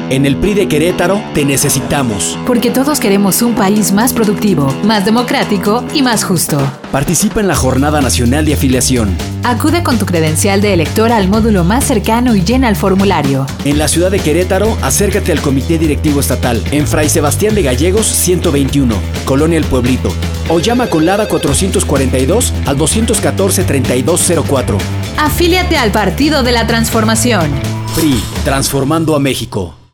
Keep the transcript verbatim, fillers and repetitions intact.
En el P R I de Querétaro te necesitamos. Porque todos queremos un país más productivo, más democrático y más justo. Participa en la Jornada Nacional de Afiliación. Acude con tu credencial de elector al módulo más cercano y llena el formulario. En la ciudad de Querétaro, acércate al Comité Directivo Estatal, en Fray Sebastián de Gallegos ciento veintiuno, Colonia El Pueblito. O llama con LADA cuatrocientos cuarenta y dos al doscientos catorce treinta y dos cero cuatro. Afíliate al Partido de la Transformación. P R I, transformando a México.